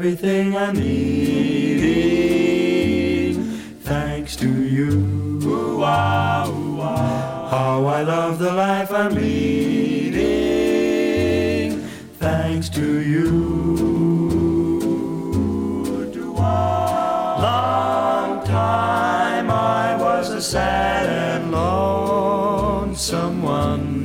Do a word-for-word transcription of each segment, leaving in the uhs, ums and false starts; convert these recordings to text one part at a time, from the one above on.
everything I'm needing, thanks to you. Ooh-ah, ooh-ah. How I love the life I'm leading, thanks to you. Long time I was a sad and lonesome one.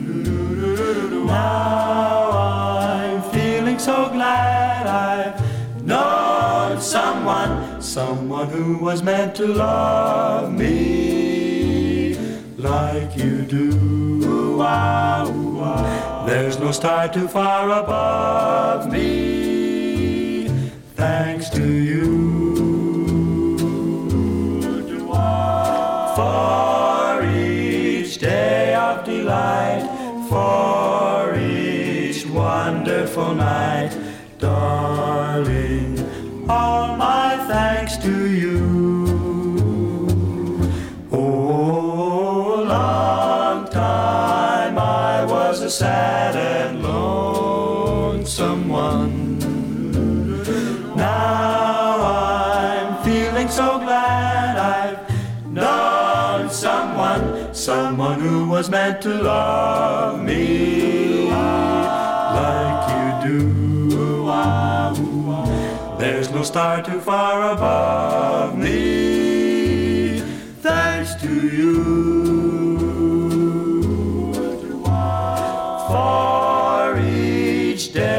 Now I'm feeling so glad I've known someone, someone who was meant to love me like you do. Ooh-ah, ooh-ah. There's no star too far above me, thanks to you. For each day of delight, for each wonderful night, darling, all my thanks to you. Oh, long time I was a sad and lonesome one. Now I'm feeling so glad I've known someone, someone who was meant to love me like you do. There's no star too far above me, thanks to you. For each day